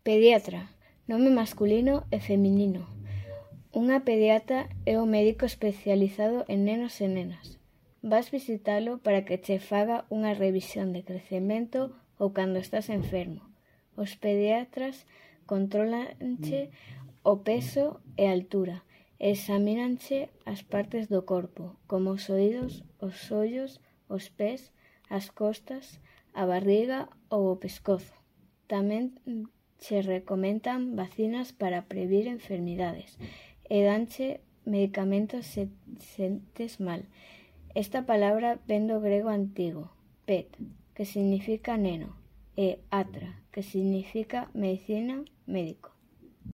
Pediatra, nome masculino e feminino. Unha pediatra é o médico especializado en nenos e nenas. Vas visitalo para que che faga unha revisión de crecemento ou cando estás enfermo. Os pediatras controlanche o peso e a altura e examínanche as partes do corpo, como os oídos, os ollos, os pés, as costas, a barriga ou o pescozo. Tamén che recomendan vacinas para previr enfermidades e danche medicamentos se sentes mal. Esta palabra ven do grego antigo, pet, que significa neno, e atra, que significa medicina, médico.